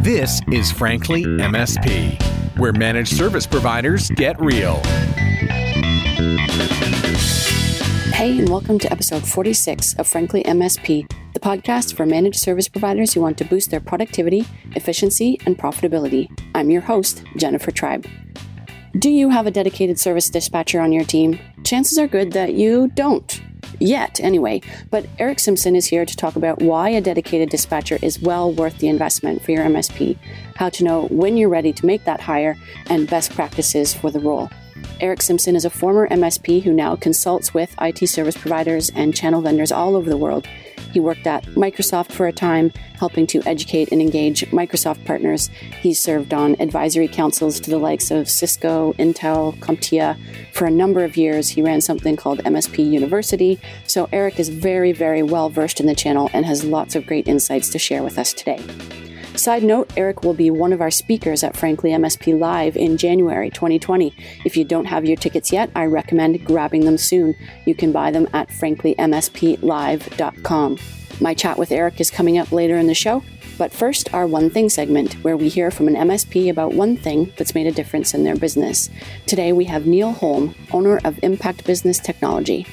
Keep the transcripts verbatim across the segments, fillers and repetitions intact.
This is Frankly M S P, where managed service providers get real. Hey, and welcome to episode forty-six of Frankly M S P, the podcast for managed service providers who want to boost their productivity, efficiency, and profitability. I'm your host, Jennifer Tribe. Do you have a dedicated service dispatcher on your team? Chances are good that you don't. Yet, anyway. But Eric Simpson is here to talk about why a dedicated dispatcher is well worth the investment for your M S P, how to know when you're ready to make that hire, and best practices for the role. Eric Simpson is a former M S P who now consults with I T service providers and channel vendors all over the world. He worked at Microsoft for a time, helping to educate and engage Microsoft partners. He's served on advisory councils to the likes of Cisco, Intel, CompTIA. For a number of years, he ran something called M S P University. So Eric is very, very well versed in the channel and has lots of great insights to share with us today. Side note, Eric will be one of our speakers at Frankly M S P Live in January twenty twenty. If you don't have your tickets yet, I recommend grabbing them soon. You can buy them at frankly m s p live dot com. My chat with Eric is coming up later in the show, but first, our One Thing segment, where we hear from an M S P about one thing that's made a difference in their business. Today, we have Neil Holm, owner of Impact Business Technology.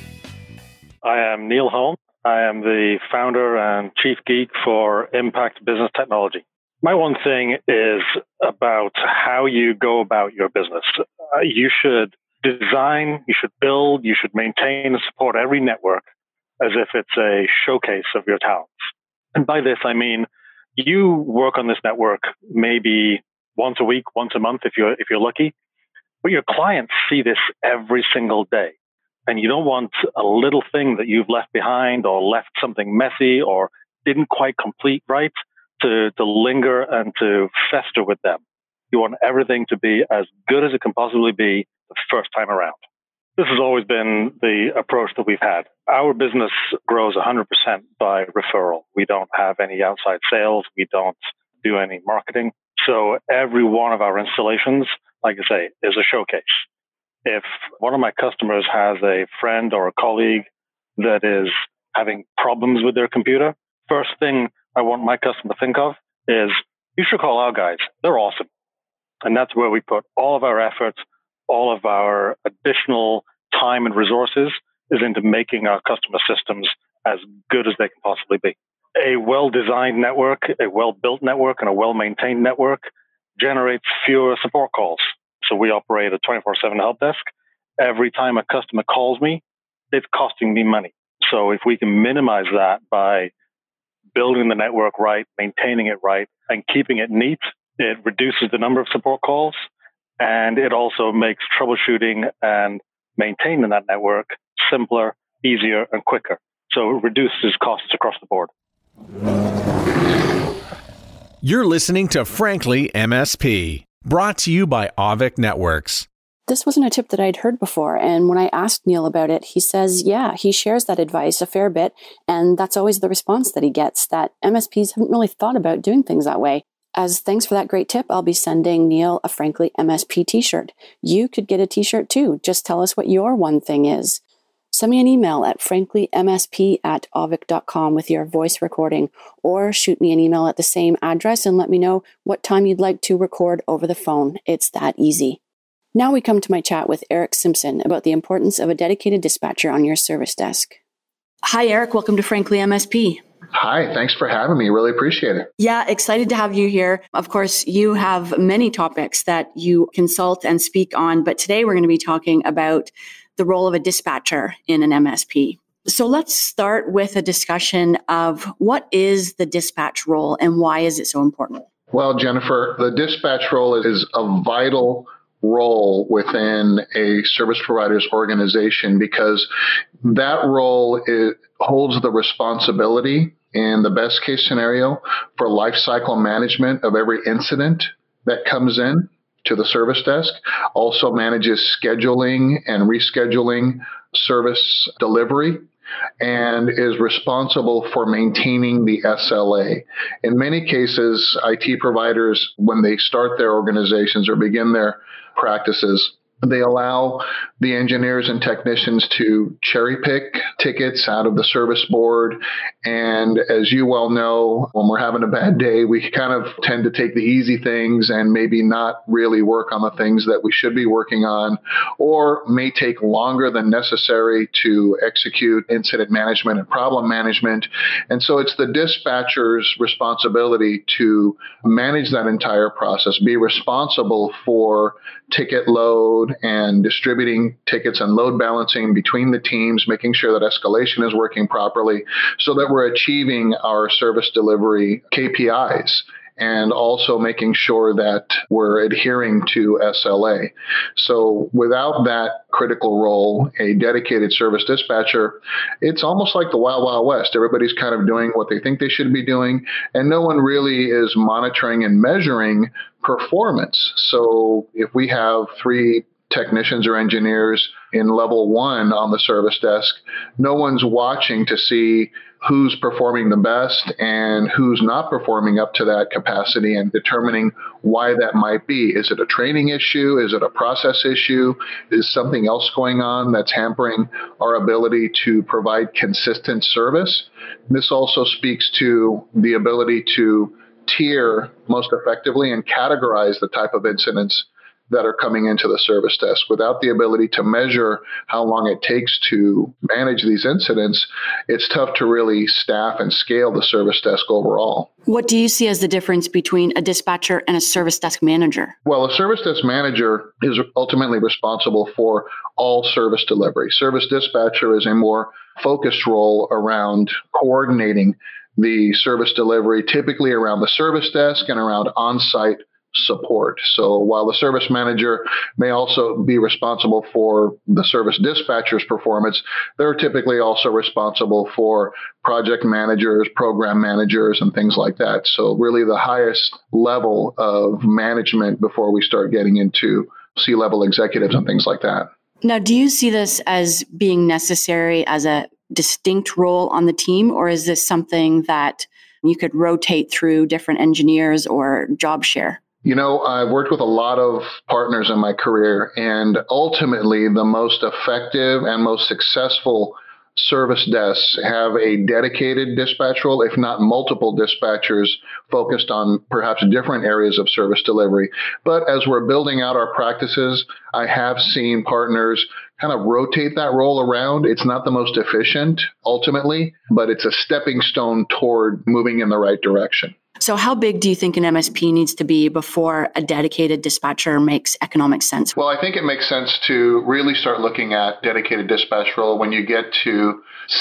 I am Neil Holm. I am the founder and chief geek for Impact Business Technology. My one thing is about how you go about your business. Uh, you should design, you should build, you should maintain and support every network as if it's a showcase of your talents. And by this, I mean, you work on this network maybe once a week, once a month if you're, if you're lucky, but your clients see this every single day. And you don't want a little thing that you've left behind or left something messy or didn't quite complete right to, to linger and to fester with them. You want everything to be as good as it can possibly be the first time around. This has always been the approach that we've had. Our business grows one hundred percent by referral. We don't have any outside sales. We don't do any marketing. So every one of our installations, like I say, is a showcase. If one of my customers has a friend or a colleague that is having problems with their computer, first thing I want my customer to think of is, you should call our guys. They're awesome. And that's where we put all of our efforts, all of our additional time and resources is into making our customer systems as good as they can possibly be. A well-designed network, a well-built network, and a well-maintained network generates fewer support calls. So we operate a twenty-four seven help desk. Every time a customer calls me, it's costing me money. So if we can minimize that by building the network right, maintaining it right, and keeping it neat, it reduces the number of support calls, and it also makes troubleshooting and maintaining that network simpler, easier, and quicker. So it reduces costs across the board. You're listening to Frankly M S P, brought to you by Auvik Networks. This wasn't a tip that I'd heard before, and when I asked Neil about it, he says, yeah, he shares that advice a fair bit, and that's always the response that he gets, that M S Ps haven't really thought about doing things that way. As thanks for that great tip, I'll be sending Neil a Frankly M S P t-shirt. You could get a t-shirt too. Just tell us what your one thing is. Send me an email at frankly m s p at auvik dot com with your voice recording, or shoot me an email at the same address and let me know what time you'd like to record over the phone. It's that easy. Now we come to my chat with Eric Simpson about the importance of a dedicated dispatcher on your service desk. Hi, Eric. Welcome to Frankly M S P. Hi, thanks for having me. Really appreciate it. Yeah, excited to have you here. Of course, you have many topics that you consult and speak on, but today we're going to be talking about the role of a dispatcher in an M S P. So let's start with a discussion of what is the dispatch role and why is it so important? Well, Jennifer, the dispatch role is a vital role within a service provider's organization because that role is, holds the responsibility in the best case scenario for life cycle management of every incident that comes in to the service desk, also manages scheduling and rescheduling service delivery, and is responsible for maintaining the S L A. In many cases, I T providers, when they start their organizations or begin their practices, They allow the engineers and technicians to cherry pick tickets out of the service board. And as you well know, when we're having a bad day, we kind of tend to take the easy things and maybe not really work on the things that we should be working on, or may take longer than necessary to execute incident management and problem management. And so it's the dispatcher's responsibility to manage that entire process, be responsible for ticket load and distributing tickets and load balancing between the teams, making sure that escalation is working properly so that we're achieving our service delivery K P Is, and also making sure that we're adhering to S L A. So without that critical role, a dedicated service dispatcher, it's almost like the Wild Wild West. Everybody's kind of doing what they think they should be doing, and no one really is monitoring and measuring performance. So if we have three technicians or engineers in level one on the service desk, no one's watching to see who's performing the best and who's not performing up to that capacity and determining why that might be. Is it a training issue? Is it a process issue? Is something else going on that's hampering our ability to provide consistent service? This also speaks to the ability to tier most effectively and categorize the type of incidents that are coming into the service desk. Without the ability to measure how long it takes to manage these incidents, it's tough to really staff and scale the service desk overall. What do you see as the difference between a dispatcher and a service desk manager? Well, a service desk manager is ultimately responsible for all service delivery. Service dispatcher is a more focused role around coordinating the service delivery, typically around the service desk and around on-site support. So while the service manager may also be responsible for the service dispatcher's performance, they're typically also responsible for project managers, program managers, and things like that. So really the highest level of management before we start getting into C-level executives and things like that. Now, do you see this as being necessary as a distinct role on the team, or is this something that you could rotate through different engineers or job share? You know, I've worked with a lot of partners in my career, and ultimately the most effective and most successful service desks have a dedicated dispatch role, if not multiple dispatchers focused on perhaps different areas of service delivery. But as we're building out our practices, I have seen partners kind of rotate that role around. It's not the most efficient ultimately, but it's a stepping stone toward moving in the right direction. So how big do you think an M S P needs to be before a dedicated dispatcher makes economic sense? Well, I think it makes sense to really start looking at dedicated dispatch role when you get to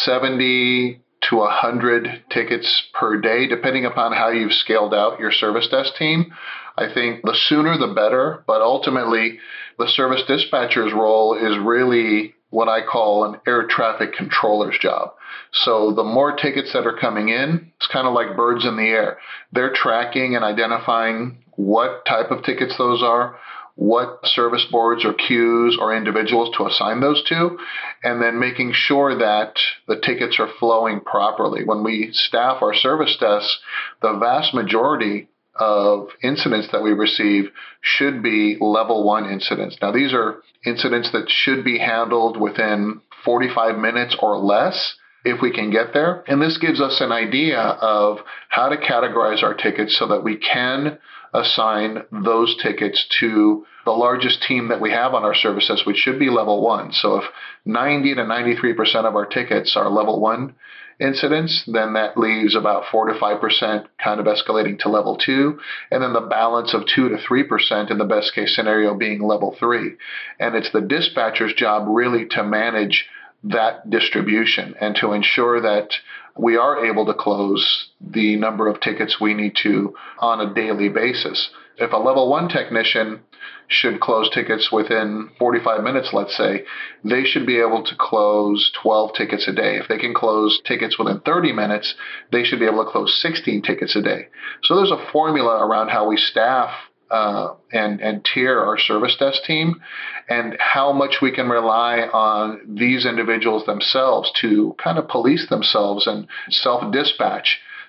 seventy to one hundred tickets per day, depending upon how you've scaled out your service desk team. I think the sooner the better, but ultimately the service dispatcher's role is really what I call an air traffic controller's job. So the more tickets that are coming in, it's kind of like birds in the air. They're tracking and identifying what type of tickets those are, what service boards or queues or individuals to assign those to, and then making sure that the tickets are flowing properly. When we staff our service desks, the vast majority of incidents that we receive should be level one incidents. Now, these are incidents that should be handled within forty-five minutes or less if we can get there. And this gives us an idea of how to categorize our tickets so that we can assign those tickets to the largest team that we have on our services, which should be level one. So if ninety to ninety-three percent of our tickets are level one incidents, then that leaves about four to five percent kind of escalating to level two, and then the balance of two to three percent in the best case scenario being level three. And it's the dispatcher's job really to manage that distribution and to ensure that we are able to close the number of tickets we need to on a daily basis. If a level one technician should close tickets within forty-five minutes, let's say, they should be able to close twelve tickets a day. If they can close tickets within thirty minutes, they should be able to close sixteen tickets a day. So there's a formula around how we staff uh, and, and tier our service desk team and how much we can rely on these individuals themselves to kind of police themselves and self-dispatch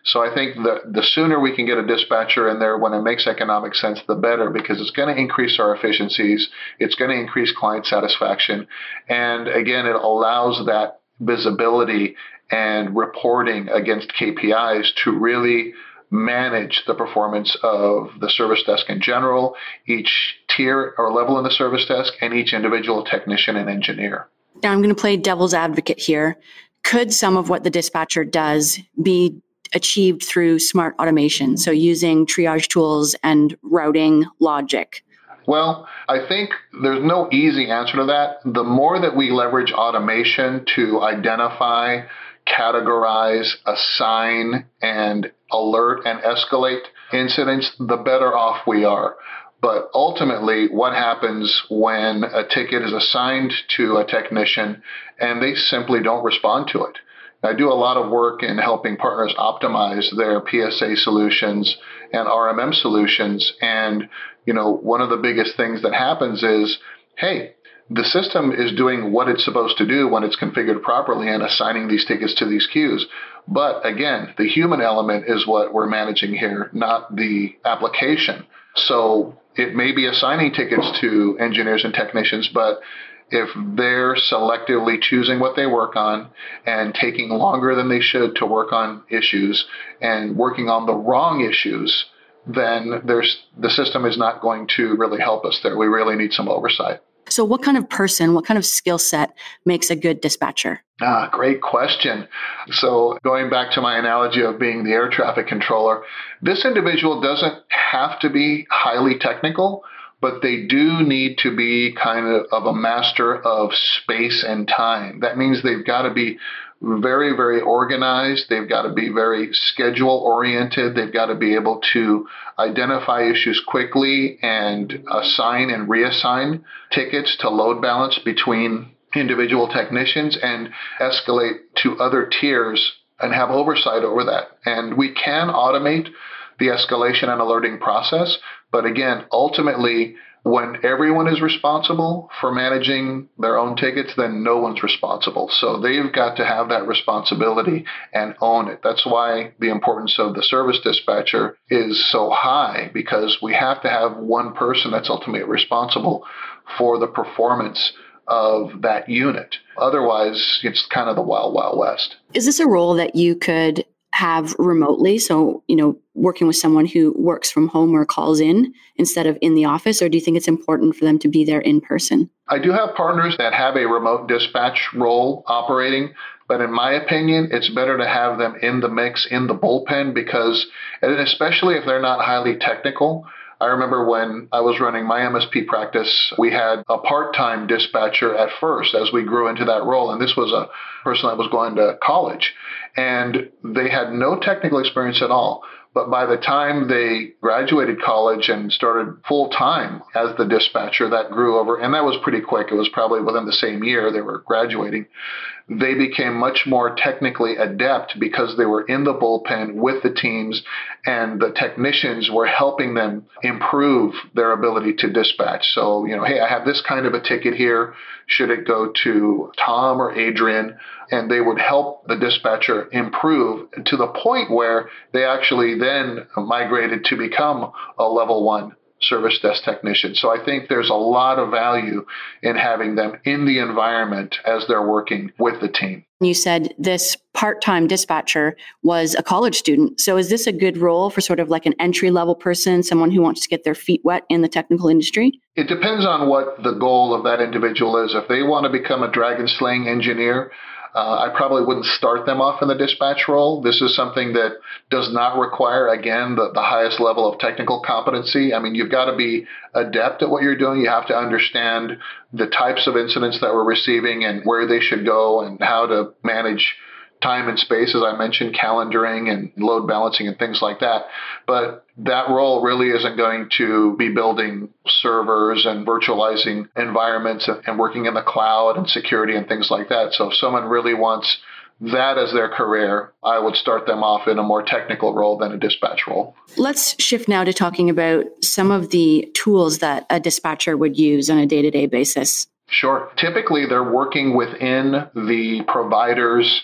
So I think the, the sooner we can get a dispatcher in there when it makes economic sense, the better, because it's going to increase our efficiencies. It's going to increase client satisfaction. And again, it allows that visibility and reporting against K P Is to really manage the performance of the service desk in general, each tier or level in the service desk, and each individual technician and engineer. Now, I'm going to play devil's advocate here. Could some of what the dispatcher does be achieved through smart automation? So using triage tools and routing logic? Well, I think there's no easy answer to that. The more that we leverage automation to identify, categorize, assign, and alert and escalate incidents, the better off we are. But ultimately, what happens when a ticket is assigned to a technician and they simply don't respond to it? I do a lot of work in helping partners optimize their P S A solutions and R M M solutions. And, you know, one of the biggest things that happens is, hey, the system is doing what it's supposed to do when it's configured properly and assigning these tickets to these queues. But again, the human element is what we're managing here, not the application. So it may be assigning tickets to engineers and technicians, but if they're selectively choosing what they work on and taking longer than they should to work on issues and working on the wrong issues, then there's the system is not going to really help us there. We really need some oversight. So what kind of person, what kind of skill set makes a good dispatcher? Ah, great question. So going back to my analogy of being the air traffic controller, this individual doesn't have to be highly technical, but they do need to be kind of, of a master of space and time. That means they've got to be very, very organized. They've got to be very schedule oriented. They've got to be able to identify issues quickly and assign and reassign tickets to load balance between individual technicians and escalate to other tiers and have oversight over that. And we can automate the escalation and alerting process. But again, ultimately, when everyone is responsible for managing their own tickets, then no one's responsible. So they've got to have that responsibility and own it. That's why the importance of the service dispatcher is so high, because we have to have one person that's ultimately responsible for the performance of that unit. Otherwise, it's kind of the wild, wild west. Is this a role that you could have remotely? So, you know, working with someone who works from home or calls in instead of in the office, or do you think it's important for them to be there in person? I do have partners that have a remote dispatch role operating, but in my opinion, it's better to have them in the mix, in the bullpen, because, and especially if they're not highly technical. I remember when I was running my M S P practice, we had a part-time dispatcher at first as we grew into that role. And this was a person that was going to college, and they had no technical experience at all. But by the time they graduated college and started full-time as the dispatcher, that grew over, and that was pretty quick. It was probably within the same year they were graduating. They became much more technically adept because they were in the bullpen with the teams, and the technicians were helping them improve their ability to dispatch. So, you know, hey, I have this kind of a ticket here. Should it go to Tom or Adrian? And they would help the dispatcher improve to the point where they actually then migrated to become a level one service desk technician. So I think there's a lot of value in having them in the environment as they're working with the team. You said this part-time dispatcher was a college student. So is this a good role for sort of like an entry-level person, someone who wants to get their feet wet in the technical industry? It depends on what the goal of that individual is. If they want to become a dragon-slaying engineer, Uh, I probably wouldn't start them off in the dispatch role. This is something that does not require, again, the, the highest level of technical competency. I mean, you've got to be adept at what you're doing. You have to understand the types of incidents that we're receiving and where they should go and how to manage time and space, as I mentioned, calendaring and load balancing and things like that. But that role really isn't going to be building servers and virtualizing environments and, and working in the cloud and security and things like that. So if someone really wants that as their career, I would start them off in a more technical role than a dispatch role. Let's shift now to talking about some of the tools that a dispatcher would use on a day-to-day basis. Sure. Typically, they're working within the provider's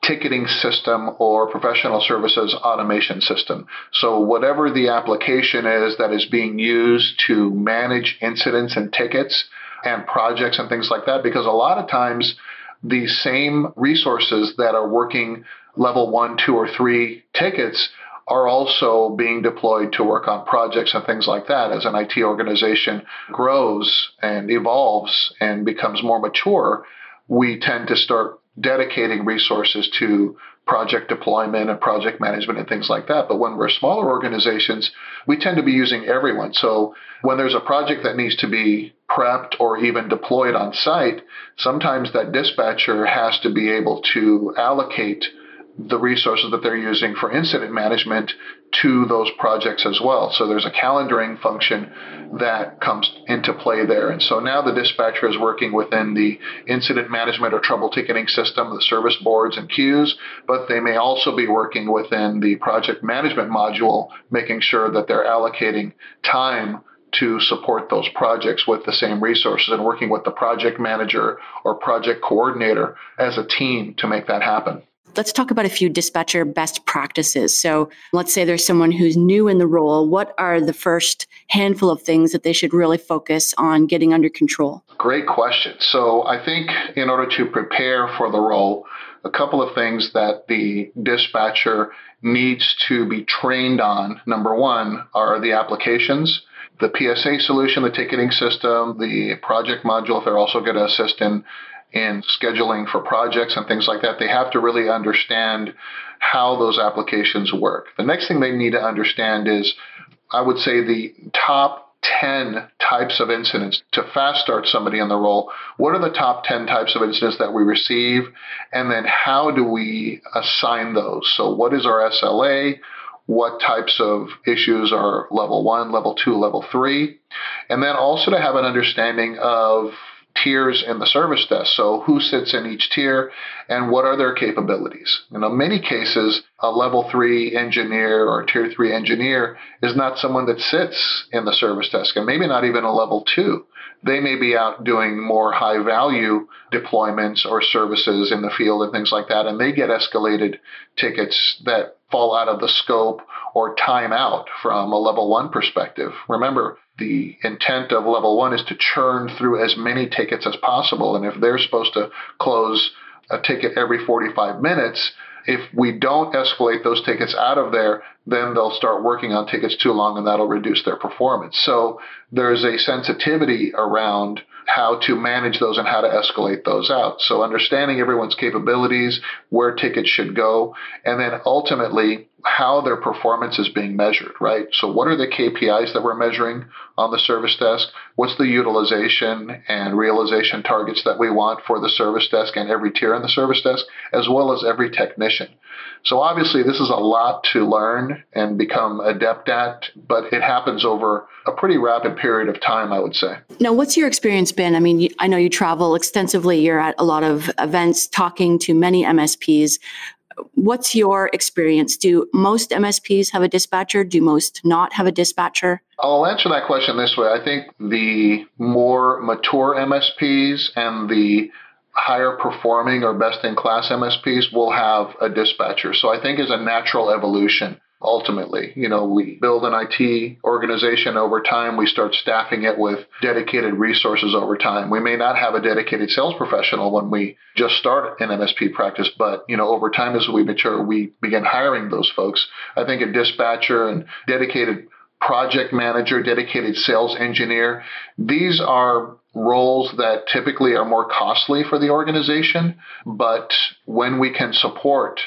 ticketing system or professional services automation system. So whatever the application is that is being used to manage incidents and tickets and projects and things like that, because a lot of times the same resources that are working level one, two, or three tickets are also being deployed to work on projects and things like that. As an I T organization grows and evolves and becomes more mature, we tend to start dedicating resources to project deployment and project management and things like that. But when we're smaller organizations, we tend to be using everyone. So when there's a project that needs to be prepped or even deployed on site, sometimes that dispatcher has to be able to allocate the resources that they're using for incident management to those projects as well. So there's a calendaring function that comes into play there. And so now the dispatcher is working within the incident management or trouble ticketing system, the service boards and queues, but they may also be working within the project management module, making sure that they're allocating time to support those projects with the same resources and working with the project manager or project coordinator as a team to make that happen. Let's talk about a few dispatcher best practices. So let's say there's someone who's new in the role. What are the first handful of things that they should really focus on getting under control? Great question. So I think in order to prepare for the role, a couple of things that the dispatcher needs to be trained on, number one, are the applications, the P S A solution, the ticketing system, the project module, if they're also going to assist in in scheduling for projects and things like that. They have to really understand how those applications work. The next thing they need to understand is, I would say, the top ten types of incidents to fast start somebody in the role. What are the top ten types of incidents that we receive? And then how do we assign those? So what is our S L A? What types of issues are level one, level two, level three? And then also to have an understanding of tiers in the service desk. So who sits in each tier and what are their capabilities? You know, in many cases, a level three engineer or tier three engineer is not someone that sits in the service desk, and maybe not even a level two. They may be out doing more high value deployments or services in the field and things like that, and they get escalated tickets that fall out of the scope or time out from a level one perspective. Remember, the intent of level one is to churn through as many tickets as possible. And if they're supposed to close a ticket every forty-five minutes, if we don't escalate those tickets out of there, then they'll start working on tickets too long, and that'll reduce their performance. So there's a sensitivity around how to manage those and how to escalate those out. So understanding everyone's capabilities, where tickets should go, and then ultimately how their performance is being measured, right? So what are the K P Is that we're measuring on the service desk? What's the utilization and realization targets that we want for the service desk and every tier in the service desk, as well as every technician? So obviously this is a lot to learn and become adept at, but it happens over a pretty rapid period of time, I would say. Now, what's your experience been? I mean, I know you travel extensively. You're at a lot of events talking to many M S Ps. What's your experience? Do most M S Ps have a dispatcher? Do most not have a dispatcher? I'll answer that question this way. I think the more mature M S Ps and the higher performing or best in class M S Ps will have a dispatcher. So I think as a natural evolution, ultimately, you know, we build an I T organization over time. We start staffing it with dedicated resources over time. We may not have a dedicated sales professional when we just start an M S P practice, but, you know, over time as we mature, we begin hiring those folks. I think a dispatcher and dedicated project manager, dedicated sales engineer, these are roles that typically are more costly for the organization, but when we can support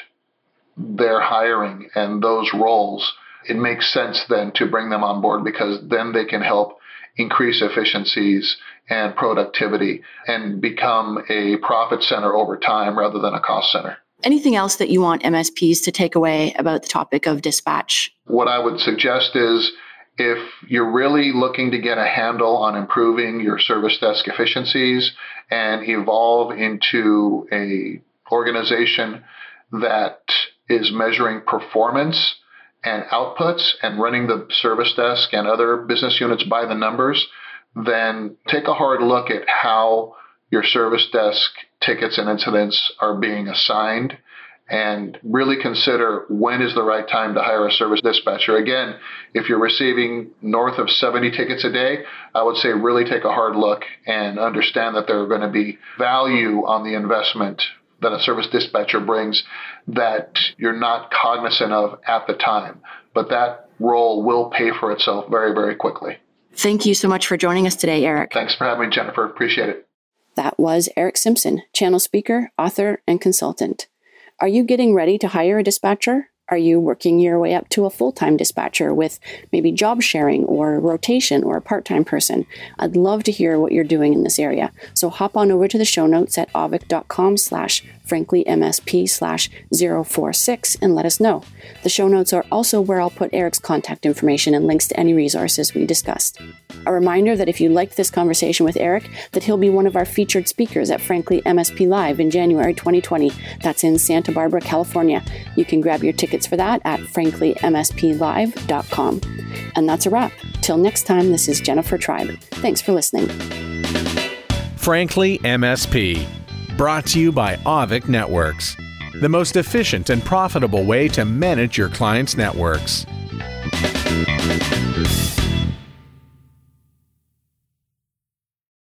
their hiring and those roles, it makes sense then to bring them on board, because then they can help increase efficiencies and productivity and become a profit center over time rather than a cost center. Anything else that you want M S Ps to take away about the topic of dispatch? What I would suggest is, if you're really looking to get a handle on improving your service desk efficiencies and evolve into a organization that is measuring performance and outputs and running the service desk and other business units by the numbers, then take a hard look at how your service desk tickets and incidents are being assigned and really consider when is the right time to hire a service dispatcher. Again, if you're receiving north of seventy tickets a day, I would say really take a hard look and understand that there are going to be value on the investment that a service dispatcher brings that you're not cognizant of at the time. But that role will pay for itself very, very quickly. Thank you so much for joining us today, Eric. Thanks for having me, Jennifer. Appreciate it. That was Eric Simpson, channel speaker, author, and consultant. Are you getting ready to hire a dispatcher? Are you working your way up to a full-time dispatcher with maybe job sharing or rotation or a part-time person? I'd love to hear what you're doing in this area. So hop on over to the show notes at avik.com slash franklymsp slash 046 and let us know. The show notes are also where I'll put Eric's contact information and links to any resources we discussed. A reminder that if you liked this conversation with Eric, that he'll be one of our featured speakers at Frankly M S P Live in January twenty twenty. That's in Santa Barbara, California. You can grab your tickets for that at frankly m s p live dot com. And that's a wrap. Till next time, this is Jennifer Tribe. Thanks for listening. Frankly M S P, brought to you by Avik Networks, the most efficient and profitable way to manage your clients' networks.